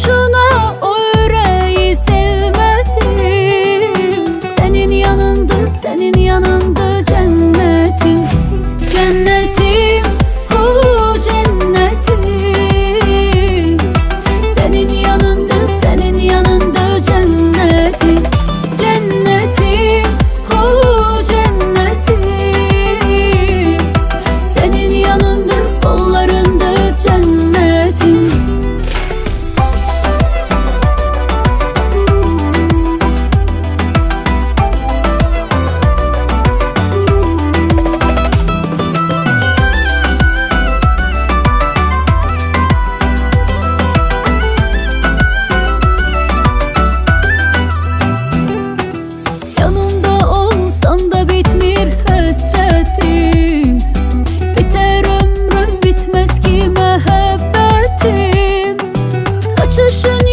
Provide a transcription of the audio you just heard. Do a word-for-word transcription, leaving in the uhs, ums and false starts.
boşuna o yüreği sevmedim. Senin yanında, senin yanında cennetim, cennetim, hu cennetim. Senin yanında, senin yanında cennetim, cennetim, hu cennetim. Senin yanında, kollarında cennetim. Yanımda olsan da bitmir hasretim, biter ömrüm bitmez ki muhabbetim. Kaçışın